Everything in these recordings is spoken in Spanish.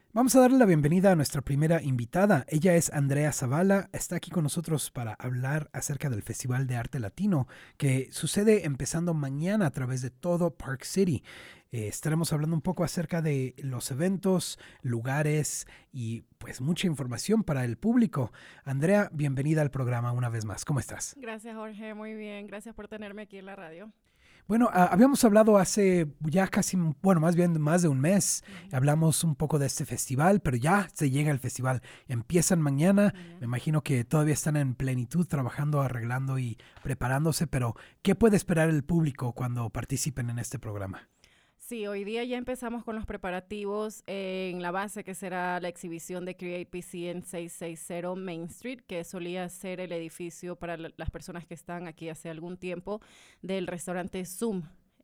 Vamos a darle la bienvenida a nuestra primera invitada. Ella es Andrea Zavala. Está aquí con nosotros para hablar acerca del Festival de Arte Latino que sucede empezando mañana a través de todo Park City. Estaremos hablando un poco acerca de los eventos, lugares y pues mucha información para el público. Andrea, bienvenida al programa una vez más. ¿Cómo estás? Gracias, Jorge. Muy bien. Gracias por tenerme aquí en la radio. Bueno, habíamos hablado hace ya casi, bueno, más bien más de un mes. Hablamos un poco de este festival, pero ya se llega el festival. Empiezan mañana. Me imagino que todavía están en plenitud, trabajando, arreglando y preparándose, pero ¿qué puede esperar el público cuando participen en este programa? Sí, hoy día ya empezamos con los preparativos en la base que será la exhibición de Create PC en 660 Main Street, que solía ser el edificio para las personas que están aquí hace algún tiempo del restaurante Zoom.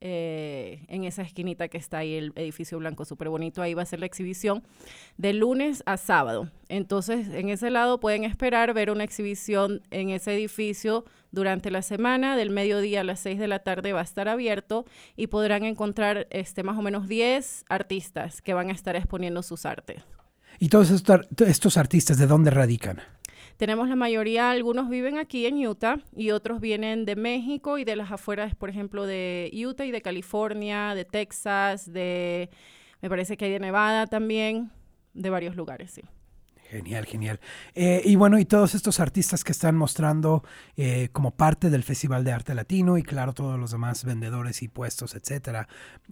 En esa esquinita que está ahí, el edificio blanco súper bonito, ahí va a ser la exhibición de lunes a sábado. Entonces, en ese lado pueden esperar ver una exhibición en ese edificio durante la semana, del mediodía a las 6 de la tarde va a estar abierto y podrán encontrar más o menos 10 artistas que van a estar exponiendo sus artes. ¿Y todos estos artistas de dónde radican? Tenemos la mayoría, algunos viven aquí en Utah y otros vienen de México y de las afueras, por ejemplo, de Utah y de California, de Texas, me parece que hay de Nevada también, de varios lugares, sí. Genial, genial. Y bueno, y todos estos artistas que están mostrando como parte del Festival de Arte Latino y claro, todos los demás vendedores y puestos, etcétera.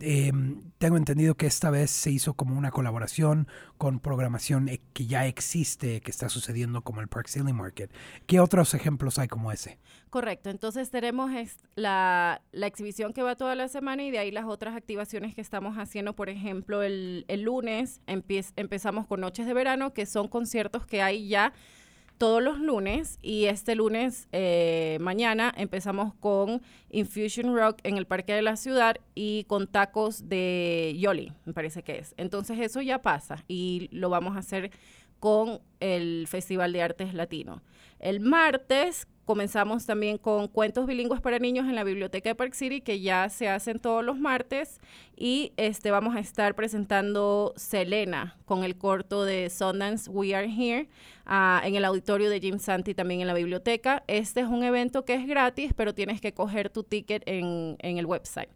Tengo entendido que esta vez se hizo como una colaboración con programación que ya existe, que está sucediendo como el Park City Market. ¿Qué otros ejemplos hay como ese? Correcto, entonces tenemos la exhibición que va toda la semana y de ahí las otras activaciones que estamos haciendo. Por ejemplo, el lunes empezamos con Noches de Verano, que son conciertos que hay ya todos los lunes, y este lunes, mañana, empezamos con Infusion Rock en el Parque de la Ciudad y con tacos de Yoli, me parece que es. Entonces eso ya pasa y lo vamos a hacer con el Festival de Artes Latino. El martes comenzamos también con cuentos bilingües para niños en la Biblioteca de Park City, que ya se hacen todos los martes, y vamos a estar presentando Selena con el corto de Sundance We Are Here en el auditorio de Jim Santi, también en la biblioteca. Este es un evento que es gratis, pero tienes que coger tu ticket en el website.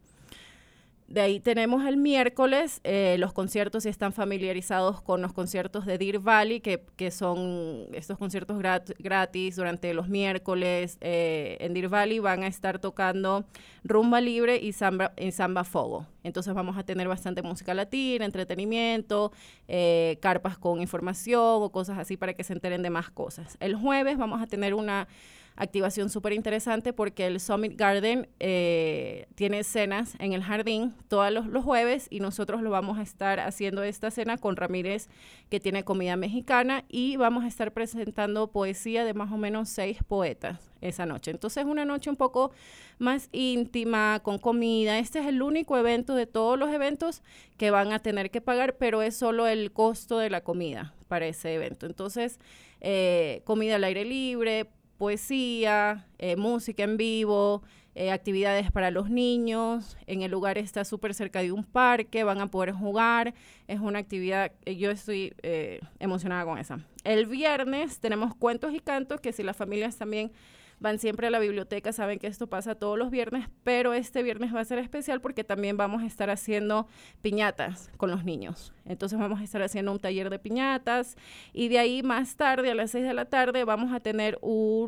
De ahí tenemos el miércoles, los conciertos, si están familiarizados con los conciertos de Deer Valley, que son estos conciertos gratis durante los miércoles. En Deer Valley van a estar tocando rumba libre y samba fogo. Entonces vamos a tener bastante música latina, entretenimiento, carpas con información o cosas así para que se enteren de más cosas. El jueves vamos a tener una activación súper interesante porque el Summit Garden tiene cenas en el jardín todos los jueves y nosotros lo vamos a estar haciendo esta cena con Ramírez, que tiene comida mexicana, y vamos a estar presentando poesía de más o menos 6 poetas esa noche. Entonces una noche un poco más íntima, con comida. Este es el único evento de todos los eventos que van a tener que pagar, pero es solo el costo de la comida para ese evento. Entonces, comida al aire libre, poesía, música en vivo, actividades para los niños. En el lugar está súper cerca de un parque, van a poder jugar. Es una actividad, yo estoy emocionada con esa. El viernes tenemos cuentos y cantos, que si las familias también van siempre a la biblioteca, saben que esto pasa todos los viernes, pero este viernes va a ser especial porque también vamos a estar haciendo piñatas con los niños. Entonces vamos a estar haciendo un taller de piñatas y de ahí más tarde, a las 6 de la tarde, vamos a tener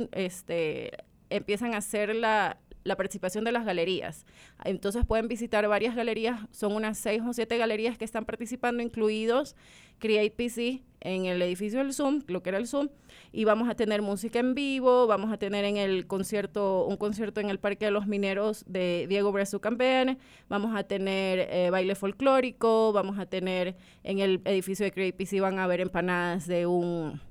empiezan a hacer la participación de las galerías. Entonces pueden visitar varias galerías, son unas 6 o 7 galerías que están participando, incluidos Create PC en el edificio del Zoom, lo que era el Zoom, y vamos a tener música en vivo, vamos a tener un concierto en el Parque de los Mineros de Diego Brazuca Campén, vamos a tener baile folclórico, vamos a tener en el edificio de Create PC, van a haber empanadas de un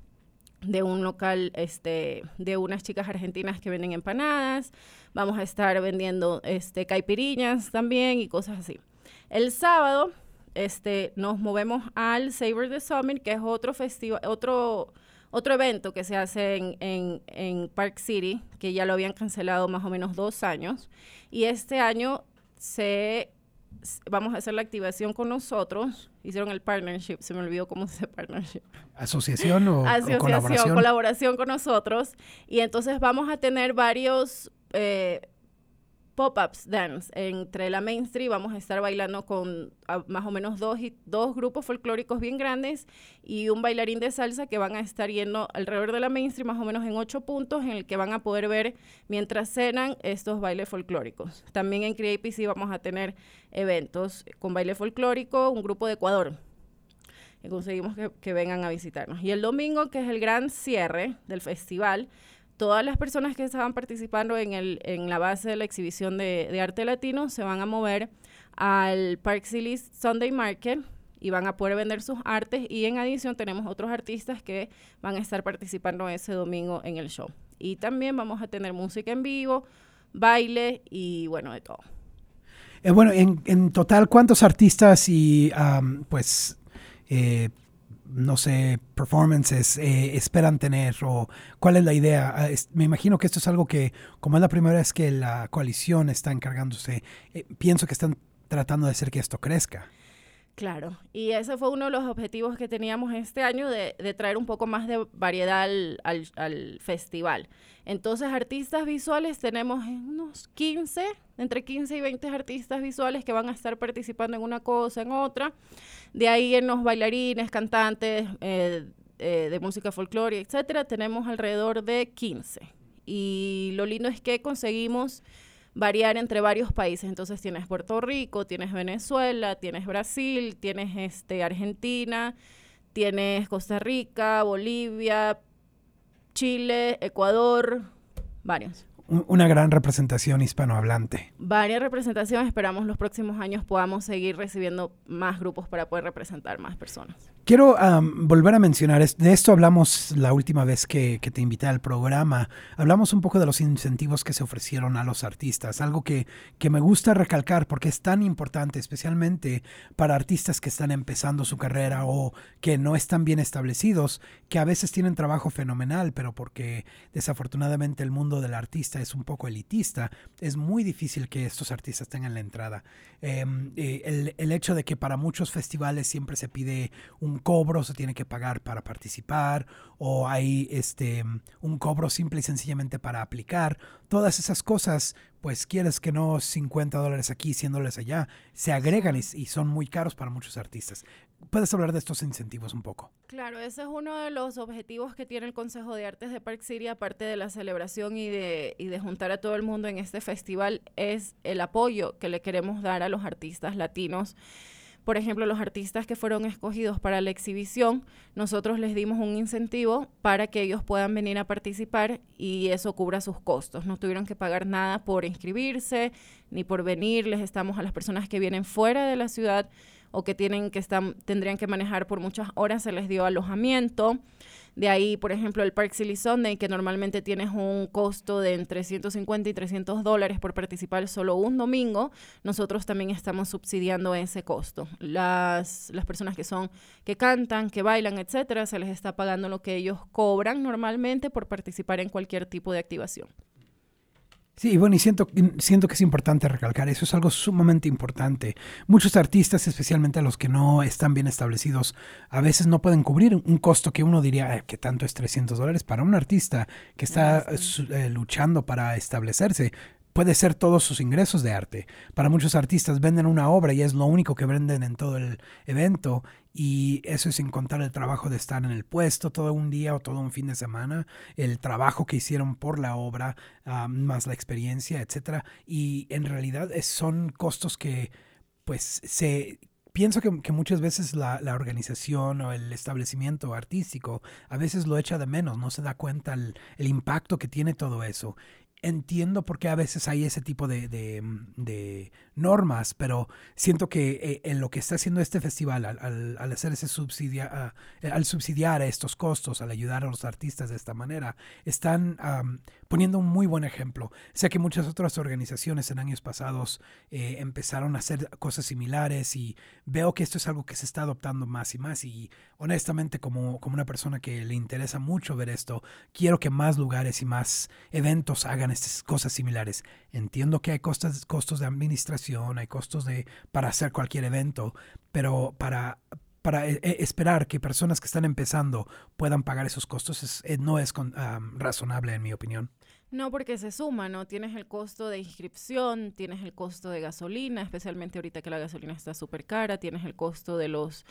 local, de unas chicas argentinas que venden empanadas. Vamos a estar vendiendo caipiriñas también y cosas así. El sábado nos movemos al Savor the Summit, que es otro festival, otro evento que se hace en Park City, que ya lo habían cancelado más o menos 2 años, y este año se vamos a hacer la activación con nosotros. Hicieron el partnership, se me olvidó cómo se dice partnership. ¿Asociación o colaboración? Colaboración con nosotros. Y entonces vamos a tener varios pop-ups dance entre la Main Street. Vamos a estar bailando con más o menos dos grupos folclóricos bien grandes y un bailarín de salsa que van a estar yendo alrededor de la Main Street más o menos en 8 puntos en el que van a poder ver mientras cenan estos bailes folclóricos. También en CreaPC vamos a tener eventos con baile folclórico, un grupo de Ecuador que conseguimos que vengan a visitarnos. Y el domingo, que es el gran cierre del festival, todas las personas que estaban participando en la base de la exhibición de arte latino se van a mover al Park City Sunday Market y van a poder vender sus artes, y en adición tenemos otros artistas que van a estar participando ese domingo en el show. Y también vamos a tener música en vivo, baile y bueno, de todo. Bueno, en total, ¿cuántos artistas y no sé, performances esperan tener, o cuál es la idea? Me imagino que esto es algo que, como es la primera vez que la coalición está encargándose, pienso que están tratando de hacer que esto crezca. Claro, y ese fue uno de los objetivos que teníamos este año, de traer un poco más de variedad al festival. Entonces, artistas visuales tenemos unos 15, entre 15 y 20 artistas visuales que van a estar participando en una cosa, en otra. De ahí en los bailarines, cantantes de música folclórica, etcétera, tenemos alrededor de 15. Y lo lindo es que conseguimos variar entre varios países. Entonces tienes Puerto Rico, tienes Venezuela, tienes Brasil, tienes Argentina, tienes Costa Rica, Bolivia, Chile, Ecuador, varios. Una gran representación hispanohablante. Varias representaciones. Esperamos los próximos años podamos seguir recibiendo más grupos para poder representar más personas. Quiero volver a mencionar, de esto hablamos la última vez que te invité al programa. Hablamos un poco de los incentivos que se ofrecieron a los artistas, algo que me gusta recalcar porque es tan importante, especialmente para artistas que están empezando su carrera o que no están bien establecidos, que a veces tienen trabajo fenomenal, pero porque desafortunadamente el mundo del artista es un poco elitista, es muy difícil que estos artistas tengan la entrada. El hecho de que para muchos festivales siempre se pide un cobro, se tiene que pagar para participar, o hay un cobro simple y sencillamente para aplicar. Todas esas cosas, pues quieres que no, $50 aquí, $100 allá, se agregan y son muy caros para muchos artistas. ¿Puedes hablar de estos incentivos un poco? Claro, ese es uno de los objetivos que tiene el Consejo de Artes de Park City, aparte de la celebración y de juntar a todo el mundo en este festival, es el apoyo que le queremos dar a los artistas latinos. Por ejemplo, los artistas que fueron escogidos para la exhibición, nosotros les dimos un incentivo para que ellos puedan venir a participar y eso cubra sus costos. No tuvieron que pagar nada por inscribirse ni por venir. Les estamos a las personas que vienen fuera de la ciudad o que tendrían que manejar por muchas horas, se les dio alojamiento. De ahí, por ejemplo, el Park City Sunday, que normalmente tienes un costo de entre $150 y $300 por participar solo un domingo, nosotros también estamos subsidiando ese costo. Las personas que cantan, que bailan, etcétera, se les está pagando lo que ellos cobran normalmente por participar en cualquier tipo de activación. Sí, bueno, y siento que es importante recalcar, eso es algo sumamente importante. Muchos artistas, especialmente los que no están bien establecidos, a veces no pueden cubrir un costo que uno diría, ¿qué tanto es $300? Para un artista que está luchando para establecerse, puede ser todos sus ingresos de arte. Para muchos artistas venden una obra y es lo único que venden en todo el evento, y eso es sin contar el trabajo de estar en el puesto todo un día o todo un fin de semana, el trabajo que hicieron por la obra, más la experiencia, etcétera. Y en realidad son costos que pues pienso que muchas veces la organización o el establecimiento artístico a veces lo echa de menos, no se da cuenta el impacto que tiene todo eso. Entiendo por qué a veces hay ese tipo de normas, pero siento que en lo que está haciendo este festival, al hacer al subsidiar estos costos, al ayudar a los artistas de esta manera, están poniendo un muy buen ejemplo. Sé que muchas otras organizaciones en años pasados empezaron a hacer cosas similares y veo que esto es algo que se está adoptando más y más y honestamente como una persona que le interesa mucho ver esto, quiero que más lugares y más eventos hagan estas cosas similares. Entiendo que hay costos de administración, hay costos para hacer cualquier evento, pero para esperar que personas que están empezando puedan pagar esos costos no es razonable en mi opinión. No, porque se suma, ¿no? Tienes el costo de inscripción, tienes el costo de gasolina, especialmente ahorita que la gasolina está súper cara, tienes el costo de los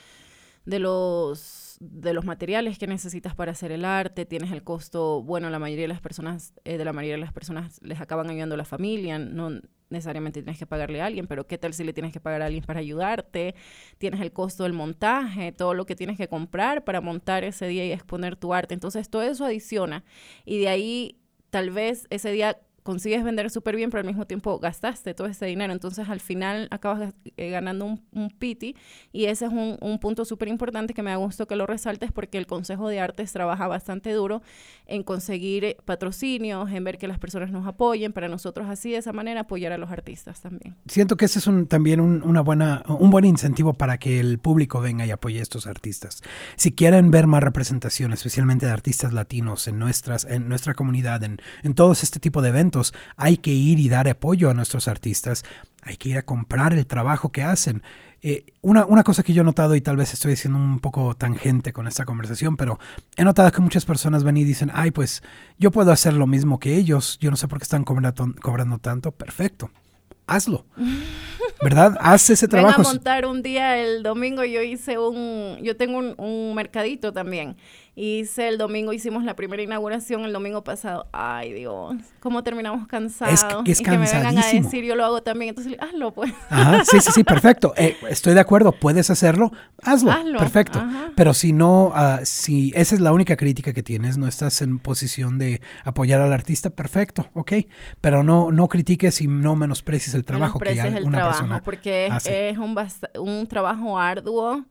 materiales que necesitas para hacer el arte, tienes el costo, bueno, la mayoría de las personas les acaban ayudando a la familia, no necesariamente tienes que pagarle a alguien, pero ¿qué tal si le tienes que pagar a alguien para ayudarte? Tienes el costo del montaje, todo lo que tienes que comprar para montar ese día y exponer tu arte. Entonces, todo eso adiciona y de ahí tal vez ese día consigues vender súper bien, pero al mismo tiempo gastaste todo ese dinero. Entonces, al final acabas ganando un piti y ese es un punto súper importante que me da gusto que lo resaltes porque el Consejo de Artes trabaja bastante duro en conseguir patrocinios, en ver que las personas nos apoyen, para nosotros así de esa manera apoyar a los artistas también. Siento que ese es también un buen incentivo para que el público venga y apoye a estos artistas. Si quieren ver más representación, especialmente de artistas latinos en nuestra comunidad, en todos este tipo de eventos, hay que ir y dar apoyo a nuestros artistas, hay que ir a comprar el trabajo que hacen. Una cosa que yo he notado, y tal vez estoy siendo un poco tangente con esta conversación, pero he notado que muchas personas van y dicen, ay, pues yo puedo hacer lo mismo que ellos, yo no sé por qué están cobrando tanto. Perfecto, hazlo, ¿verdad? Haz ese trabajo. Ven a montar un día el domingo, yo tengo un mercadito también. El domingo, hicimos la primera inauguración el domingo pasado. Ay, Dios, cómo terminamos cansados. Es y que me vengan a cansadísimo. decir, yo lo hago también. Entonces, hazlo, pues. Ajá, sí, perfecto. Estoy de acuerdo, puedes hacerlo, hazlo. Perfecto. Ajá. Pero si no, si esa es la única crítica que tienes, no estás en posición de apoyar al artista, perfecto, ok. Pero no critiques y no menosprecies el trabajo que una persona porque hace. es un trabajo arduo.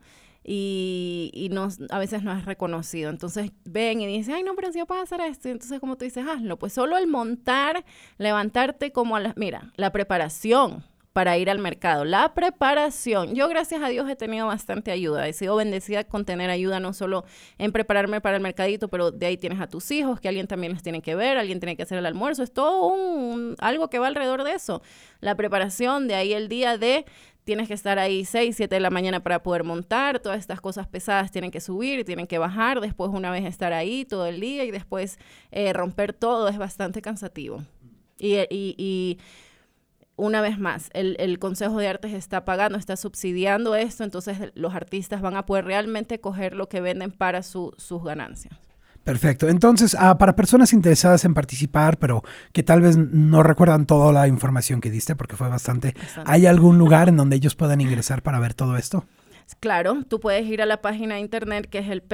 Y a veces no es reconocido. Entonces ven y dicen, ay, no, pero si yo puedo hacer esto. Y entonces, como tú dices, hazlo. Pues solo el montar, levantarte mira, la preparación para ir al mercado. La preparación. Yo, gracias a Dios, he tenido bastante ayuda. He sido bendecida con tener ayuda, no solo en prepararme para el mercadito, pero de ahí tienes a tus hijos, que alguien también los tiene que ver, alguien tiene que hacer el almuerzo. Es todo algo que va alrededor de eso. La preparación, de ahí el día tienes que estar ahí 6, 7 de la mañana para poder montar, todas estas cosas pesadas tienen que subir, tienen que bajar, después una vez estar ahí todo el día y después romper todo, es bastante cansativo. Y una vez más, el Consejo de Artes está está subsidiando esto, entonces los artistas van a poder realmente coger lo que venden para sus ganancias. Perfecto. Entonces, para personas interesadas en participar, pero que tal vez no recuerdan toda la información que diste, porque fue bastante, ¿hay algún lugar en donde ellos puedan ingresar para ver todo esto? Claro, tú puedes ir a la página de internet que es el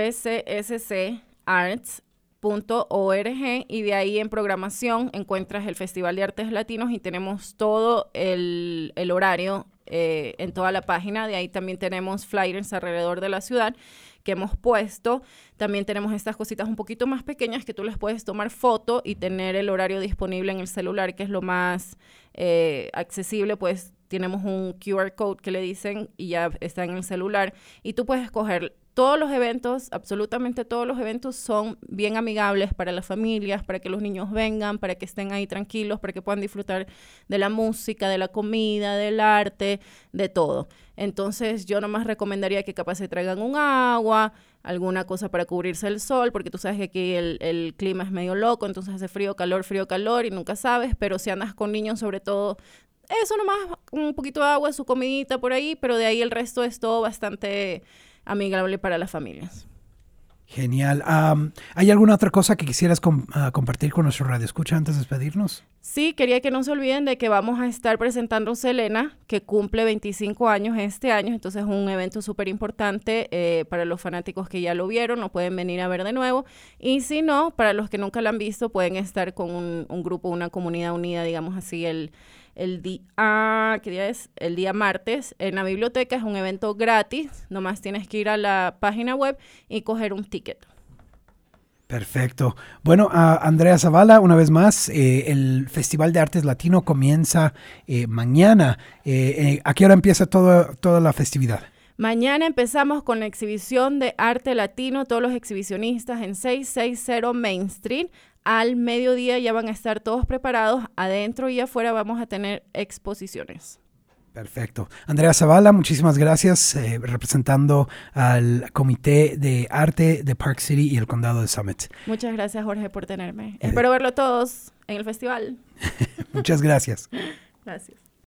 pcscarts.org y de ahí en programación encuentras el Festival de Artes Latinos y tenemos todo el horario en toda la página. De ahí también tenemos flyers alrededor de la ciudad que hemos puesto. También tenemos estas cositas un poquito más pequeñas que tú les puedes tomar foto y tener el horario disponible en el celular, que es lo más accesible. Pues tenemos un QR code que le dicen y ya está en el celular y tú puedes escoger. Todos los eventos, absolutamente todos los eventos son bien amigables para las familias, para que los niños vengan, para que estén ahí tranquilos, para que puedan disfrutar de la música, de la comida, del arte, de todo. Entonces yo nomás recomendaría que capaz se traigan un agua, alguna cosa para cubrirse el sol, porque tú sabes que aquí el clima es medio loco, entonces hace frío, calor y nunca sabes, pero si andas con niños sobre todo, eso nomás, un poquito de agua, su comidita por ahí, pero de ahí el resto es todo bastante amigable para las familias. Genial. ¿Hay alguna otra cosa que quisieras compartir con nuestro radioescucha antes de despedirnos? Sí, quería que no se olviden de que vamos a estar presentando Selena, que cumple 25 años este año, entonces es un evento súper importante para los fanáticos que ya lo vieron, lo pueden venir a ver de nuevo, y si no, para los que nunca la han visto, pueden estar con un grupo, una comunidad unida, digamos así, el día martes en la biblioteca. Es un evento gratis, nomás tienes que ir a la página web y coger un ticket. Perfecto. Bueno, Andrea Zavala, una vez más, el Festival de Artes Latino comienza mañana. ¿A qué hora empieza toda la festividad? Mañana empezamos con la exhibición de arte latino, todos los exhibicionistas en 660 Main Street. Al mediodía ya van a estar todos preparados. Adentro y afuera vamos a tener exposiciones. Perfecto. Andrea Zavala, muchísimas gracias, representando al Comité de Arte de Park City y el Condado de Summit. Muchas gracias, Jorge, por tenerme. Espero verlo todos en el festival. Muchas gracias. Gracias.